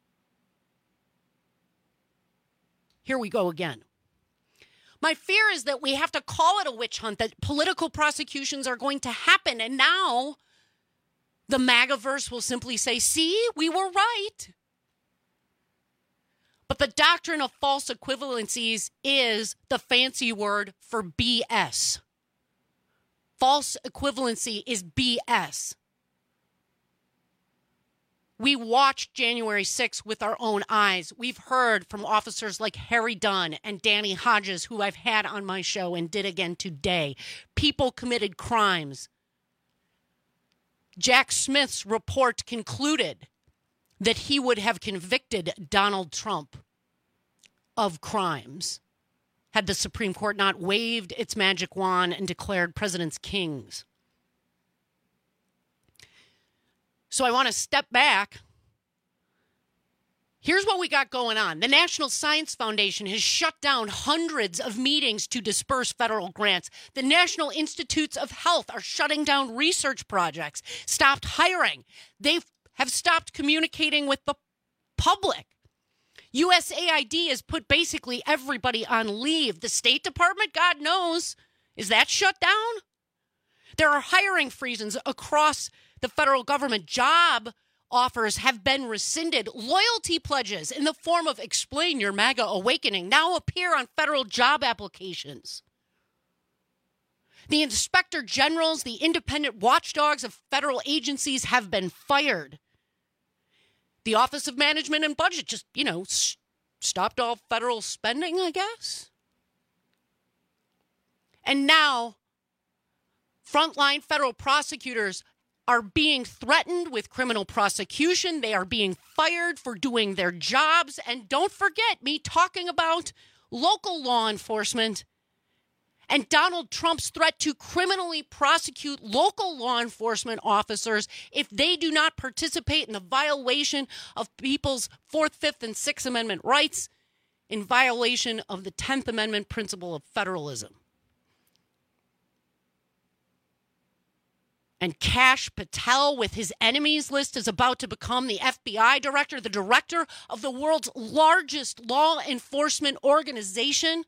Here we go again. My fear is that we have to call it a witch hunt, that political prosecutions are going to happen. And now the MAGAverse will simply say, see, we were right. But the doctrine of false equivalencies is the fancy word for B S. False equivalency is B S. We watched January sixth with our own eyes. We've heard from officers like Harry Dunn and Danny Hodges, who I've had on my show and did again today. People committed crimes. Jack Smith's report concluded that he would have convicted Donald Trump of crimes had the Supreme Court not waved its magic wand and declared presidents kings. So I want to step back. Here's what we got going on. The National Science Foundation has shut down hundreds of meetings to disperse federal grants. The National Institutes of Health are shutting down research projects, stopped hiring. They have stopped communicating with the public. U S A I D has put basically everybody on leave. The State Department, God knows, is that shut down? There are hiring freezes across the federal government. Job offers have been rescinded. Loyalty pledges in the form of Explain Your MAGA Awakening now appear on federal job applications. The inspector generals, the independent watchdogs of federal agencies have been fired. The Office of Management and Budget just, you know, s- stopped all federal spending, I guess. And now, frontline federal prosecutors are being threatened with criminal prosecution. They are being fired for doing their jobs. And don't forget me talking about local law enforcement and Donald Trump's threat to criminally prosecute local law enforcement officers if they do not participate in the violation of people's Fourth, Fifth, and Sixth Amendment rights, in violation of the Tenth Amendment principle of federalism. And Kash Patel, with his enemies list, is about to become the F B I director, the director of the world's largest law enforcement organization.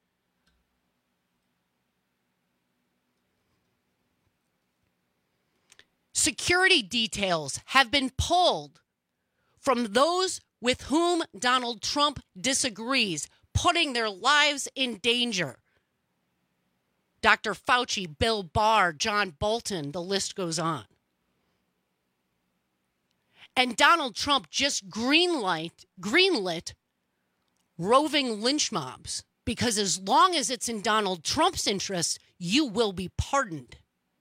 Security details have been pulled from those with whom Donald Trump disagrees, putting their lives in danger. Doctor Fauci, Bill Barr, John Bolton, the list goes on. And Donald Trump just greenlight, greenlit roving lynch mobs, because as long as it's in Donald Trump's interest, you will be pardoned.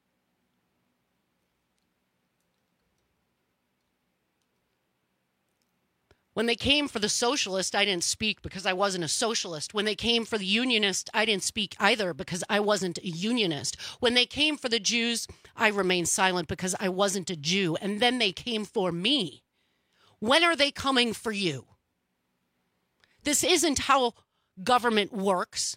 When they came for the socialist, I didn't speak because I wasn't a socialist. When they came for the unionist, I didn't speak either because I wasn't a unionist. When they came for the Jews, I remained silent because I wasn't a Jew. And then they came for me. When are they coming for you? This isn't how government works.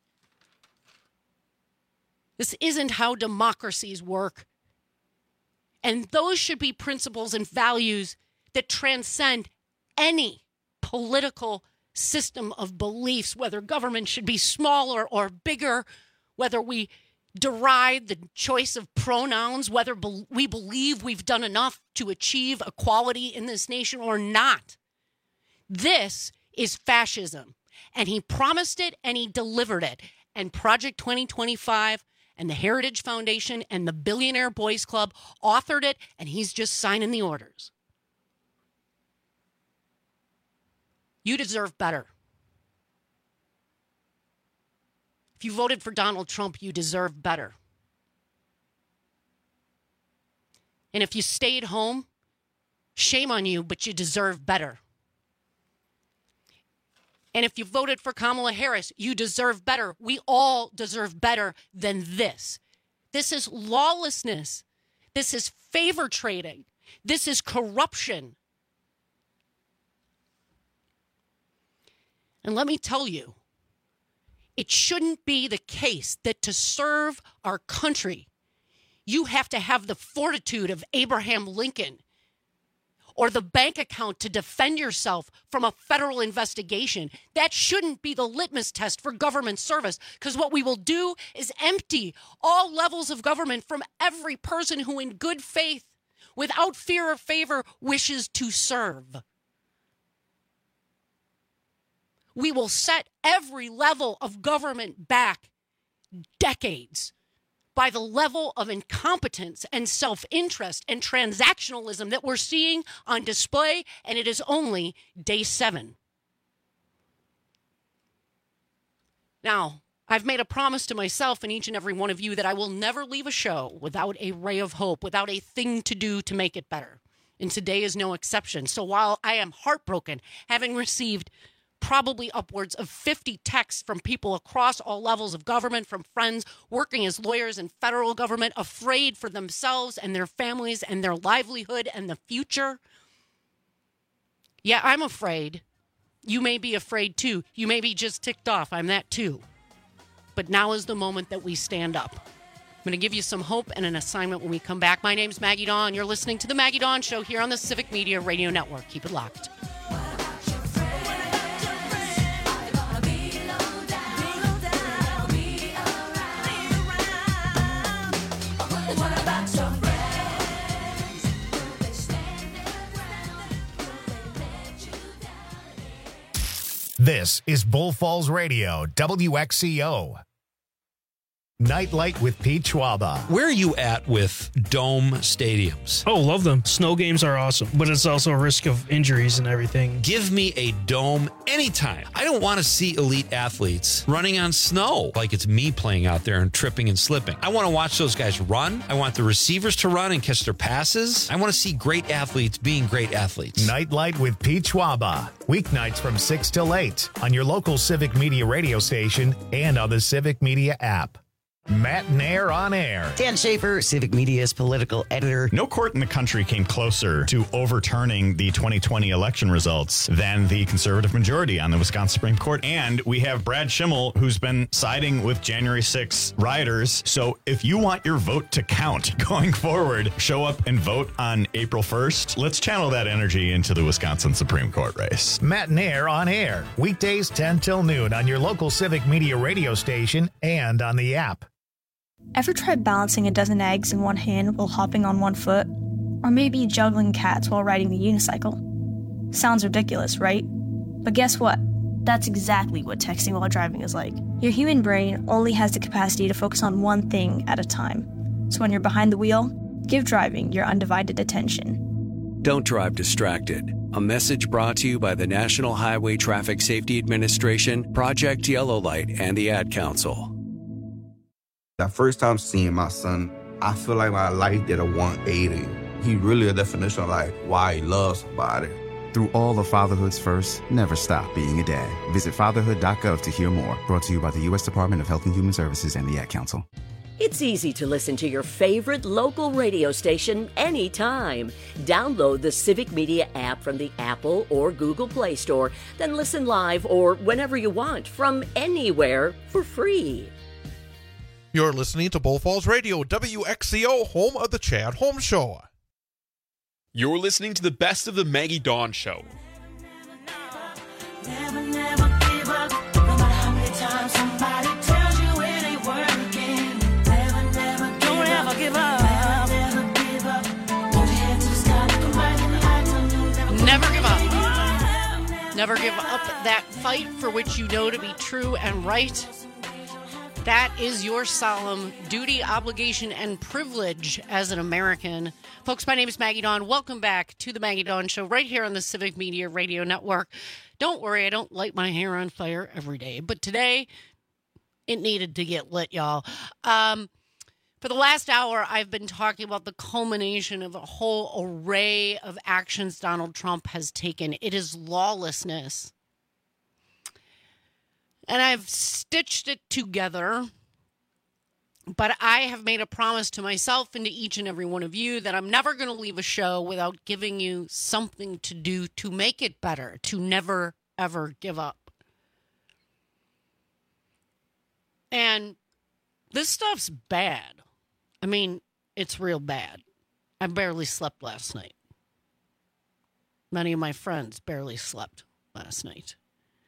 This isn't how democracies work. And those should be principles and values that transcend any political system of beliefs, whether government should be smaller or bigger, whether we deride the choice of pronouns, whether be- we believe we've done enough to achieve equality in this nation or not. This is fascism. And he promised it and he delivered it. And Project twenty twenty-five and the Heritage Foundation and the Billionaire Boys Club authored it, and he's just signing the orders. You deserve better. If you voted for Donald Trump, you deserve better. And if you stayed home, shame on you, but you deserve better. And if you voted for Kamala Harris, you deserve better. We all deserve better than this. This is lawlessness. This is favor trading. This is corruption. And let me tell you, it shouldn't be the case that to serve our country, you have to have the fortitude of Abraham Lincoln or the bank account to defend yourself from a federal investigation. That shouldn't be the litmus test for government service, because what we will do is empty all levels of government from every person who in good faith, without fear or favor, wishes to serve. We will set every level of government back decades by the level of incompetence and self-interest and transactionalism that we're seeing on display, and it is only day seven. Now, I've made a promise to myself and each and every one of you that I will never leave a show without a ray of hope, without a thing to do to make it better. And today is no exception. So while I am heartbroken, having received probably upwards of fifty texts from people across all levels of government, from friends working as lawyers in federal government, afraid for themselves and their families and their livelihood and the future. Yeah, I'm afraid. You may be afraid too. You may be just ticked off. I'm that too. But now is the moment that we stand up. I'm going to give you some hope and an assignment when we come back. My name's Maggie Dawn. You're listening to The Maggie Dawn Show here on the Civic Media Radio Network. Keep it locked. This is Bull Falls Radio, W X C O. Nightlight with Pete Schwaba. Where are you at with dome stadiums? Oh, love them. Snow games are awesome, but it's also a risk of injuries and everything. Give me a dome anytime. I don't want to see elite athletes running on snow like it's me playing out there and tripping and slipping. I want to watch those guys run. I want the receivers to run and catch their passes. I want to see great athletes being great athletes. Nightlight with Pete Schwaba. Weeknights from six till eight on your local Civic Media radio station and on the Civic Media app. Matt Nair on air. Dan Schaefer, Civic Media's political editor. No court in the country came closer to overturning the twenty twenty election results than the conservative majority on the Wisconsin Supreme Court. And we have Brad Schimmel, who's been siding with January sixth rioters. So if you want your vote to count going forward, show up and vote on April first. Let's channel that energy into the Wisconsin Supreme Court race. Matt Nair on air. Weekdays ten till noon on your local Civic Media radio station and on the app. Ever tried balancing a dozen eggs in one hand while hopping on one foot? Or maybe juggling cats while riding the unicycle? Sounds ridiculous, right? But guess what? That's exactly what texting while driving is like. Your human brain only has the capacity to focus on one thing at a time. So when you're behind the wheel, give driving your undivided attention. Don't drive distracted. A message brought to you by the National Highway Traffic Safety Administration, Project Yellow Light, and the Ad Council. That first time seeing my son, I feel like my life did a one eighty. He really a definition of like why he loves somebody. Through all of fatherhood's first, never stop being a dad. Visit fatherhood dot gov to hear more. Brought to you by the U S Department of Health and Human Services and the Ad Council. It's easy to listen to your favorite local radio station anytime. Download the Civic Media app from the Apple or Google Play Store, then listen live or whenever you want from anywhere for free. You're listening to Bull Falls Radio, W X C O, home of the Chad Holmes Show. You're listening to the best of the Maggie Dawn Show. Never, never give up, no matter how many times somebody tells you it ain't working. Never, never give Don't up. Ever give up. Never, never give up. Hold your head to the sky, look right in the eye, tell you never, never give up. Never give up that fight for which you know to be true and right. That is your solemn duty, obligation, and privilege as an American. Folks, my name is Maggie Dawn. Welcome back to the Maggie Dawn Show right here on the Civic Media Radio Network. Don't worry, I don't light my hair on fire every day, but today it needed to get lit, y'all. Um, for the last hour, I've been talking about the culmination of a whole array of actions Donald Trump has taken. It is lawlessness. And I've stitched it together, but I have made a promise to myself and to each and every one of you that I'm never going to leave a show without giving you something to do to make it better, to never, ever give up. And this stuff's bad. I mean, it's real bad. I barely slept last night. Many of my friends barely slept last night.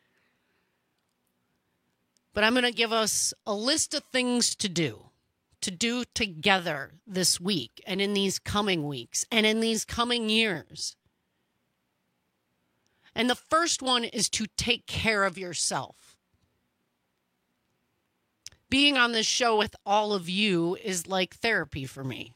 But I'm going to give us a list of things to do, to do together this week and in these coming weeks and in these coming years. And the first one is to take care of yourself. Being on this show with all of you is like therapy for me.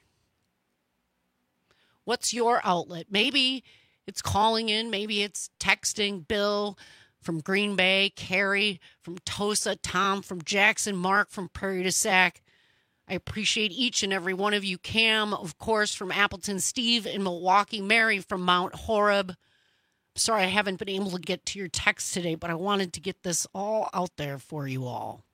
What's your outlet? Maybe it's calling in, maybe it's texting Bill from Green Bay, Carrie from Tosa, Tom from Jackson, Mark from Prairie du Sac. I appreciate each and every one of you. Cam, of course, from Appleton, Steve in Milwaukee, Mary from Mount Horeb. Sorry I haven't been able to get to your text today, but I wanted to get this all out there for you all.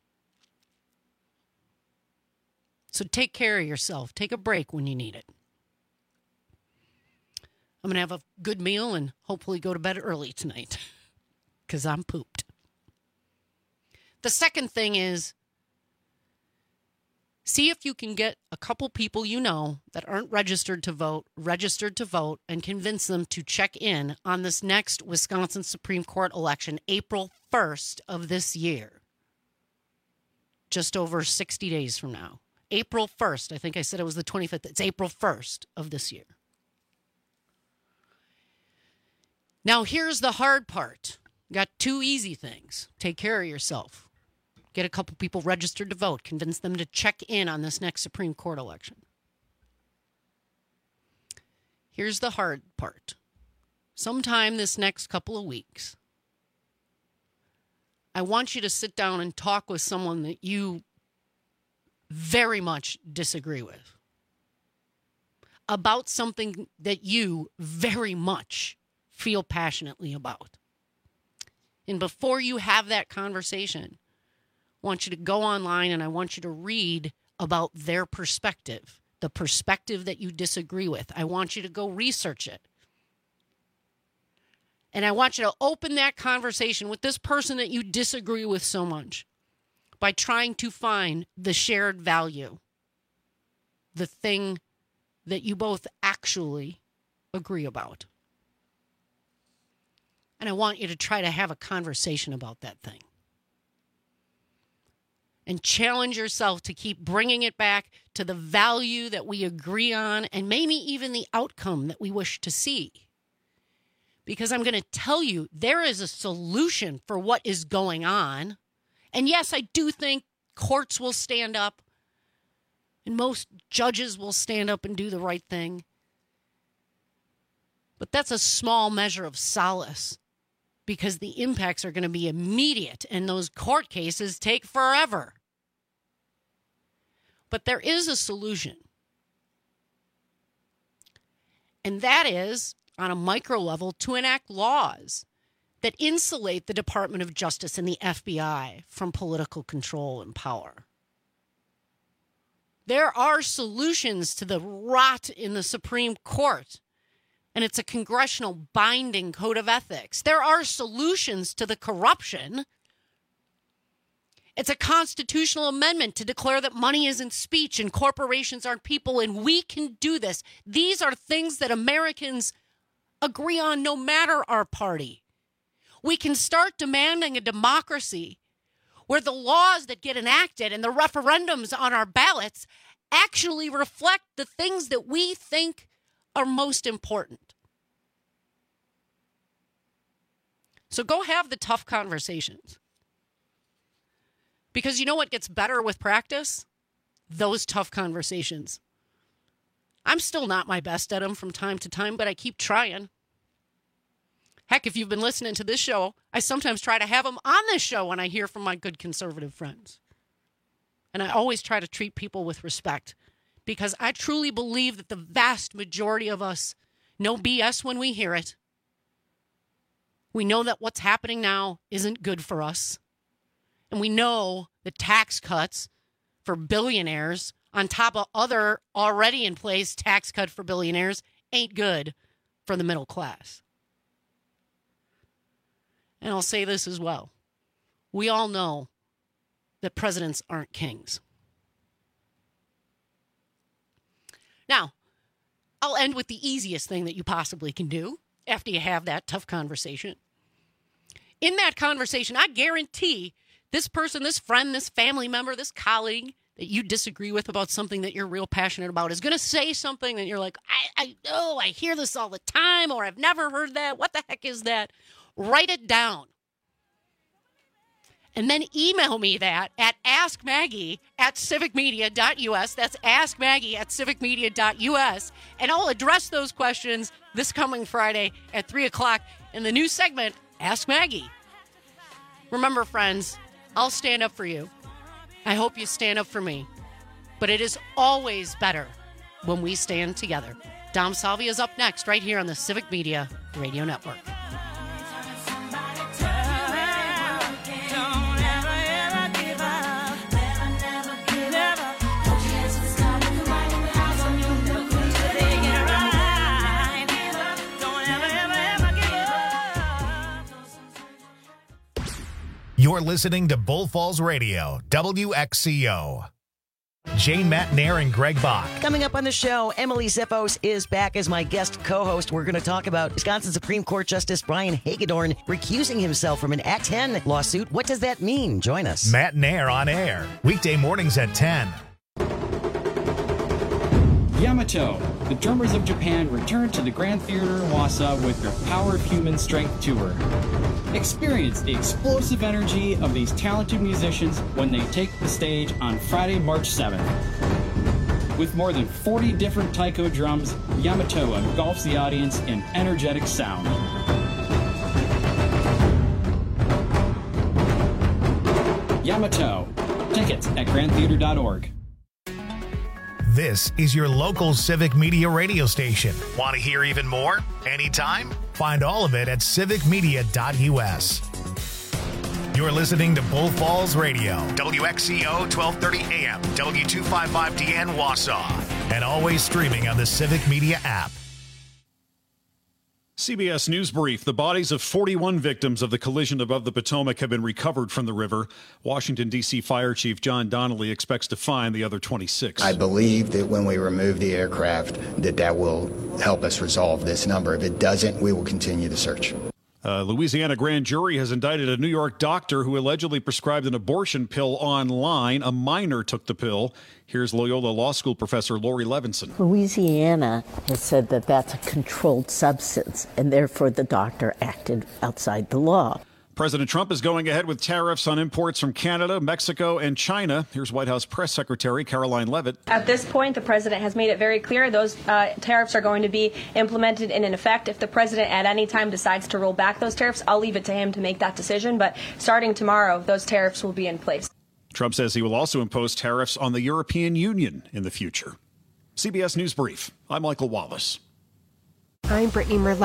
So take care of yourself. Take a break when you need it. I'm going to have a good meal and hopefully go to bed early tonight. Because I'm pooped. The second thing is, see if you can get a couple people you know that aren't registered to vote, registered to vote, and convince them to check in on this next Wisconsin Supreme Court election, April first of this year. Just over sixty days from now. April first. I think I said it was the twenty-fifth. It's April first of this year. Now, here's the hard part. Got two easy things. Take care of yourself. Get a couple people registered to vote. Convince them to check in on this next Supreme Court election. Here's the hard part. Sometime this next couple of weeks, I want you to sit down and talk with someone that you very much disagree with about something that you very much feel passionately about. And before you have that conversation, I want you to go online and I want you to read about their perspective, the perspective that you disagree with. I want you to go research it. And I want you to open that conversation with this person that you disagree with so much by trying to find the shared value, the thing that you both actually agree about. And I want you to try to have a conversation about that thing. And challenge yourself to keep bringing it back to the value that we agree on and maybe even the outcome that we wish to see. Because I'm going to tell you, there is a solution for what is going on. And yes, I do think courts will stand up and most judges will stand up and do the right thing. But that's a small measure of solace because the impacts are going to be immediate and those court cases take forever. But there is a solution. And that is, on a micro level, to enact laws that insulate the Department of Justice and the F B I from political control and power. There are solutions to the rot in the Supreme Court, and it's a congressional binding code of ethics. There are solutions to the corruption. It's a constitutional amendment to declare that money isn't speech and corporations aren't people, and we can do this. These are things that Americans agree on no matter our party. We can start demanding a democracy where the laws that get enacted and the referendums on our ballots actually reflect the things that we think are most important. So go have the tough conversations. Because you know what gets better with practice? Those tough conversations. I'm still not my best at them from time to time, but I keep trying. Heck, if you've been listening to this show, I sometimes try to have them on this show when I hear from my good conservative friends. And I always try to treat people with respect because I truly believe that the vast majority of us know B S when we hear it. We know that what's happening now isn't good for us. And we know the tax cuts for billionaires on top of other already in place tax cut for billionaires ain't good for the middle class. And I'll say this as well. We all know that presidents aren't kings. Now, I'll end with the easiest thing that you possibly can do after you have that tough conversation. In that conversation, I guarantee this person, this friend, this family member, this colleague that you disagree with about something that you're real passionate about is going to say something that you're like, I, I know, I hear this all the time, or I've never heard that. What the heck is that? Write it down. And then email me that at askmaggie at civicmedia dot u s. That's askmaggie at civicmedia dot u s. And I'll address those questions this coming Friday at three o'clock in the new segment, Ask Maggie. Remember, friends, I'll stand up for you. I hope you stand up for me. But it is always better when we stand together. Dom Salvia is up next right here on the Civic Media Radio Network. You're listening to Bull Falls Radio, W X C O. Jane Matnair and Greg Bach. Coming up on the show, Emily Ziffos is back as my guest co-host. We're going to talk about Wisconsin Supreme Court Justice Brian Hagedorn recusing himself from an Act ten lawsuit. What does that mean? Join us. Matnair on air, weekday mornings at ten. Yamato, the Drummers of Japan return to the Grand Theater in Wausau with their Power of Human Strength tour. Experience the explosive energy of these talented musicians when they take the stage on Friday, March seventh. With more than forty different taiko drums, Yamato engulfs the audience in energetic sound. Yamato. Tickets at grand theater dot org. This is your local Civic Media radio station. Want to hear even more? Anytime? Find all of it at civic media dot u s. You're listening to Bull Falls Radio, W X C O twelve thirty A M, W two fifty-five D N Wausau, and always streaming on the Civic Media app. C B S News Brief. The bodies of forty-one victims of the collision above the Potomac have been recovered from the river. Washington, D C Fire Chief John Donnelly expects to find the other twenty-six. I believe that when we remove the aircraft, that that will help us resolve this number. If it doesn't, we will continue the search. A Louisiana grand jury has indicted a New York doctor who allegedly prescribed an abortion pill online. A minor took the pill. Here's Loyola Law School professor Lori Levinson. Louisiana has said that that's a controlled substance, and therefore the doctor acted outside the law. President Trump is going ahead with tariffs on imports from Canada, Mexico, and China. Here's White House Press Secretary Caroline Leavitt. At this point, the president has made it very clear those uh, tariffs are going to be implemented and in effect. If the president at any time decides to roll back those tariffs, I'll leave it to him to make that decision. But starting tomorrow, those tariffs will be in place. Trump says he will also impose tariffs on the European Union in the future. C B S News Brief. I'm Michael Wallace. I'm Brittany Merlot.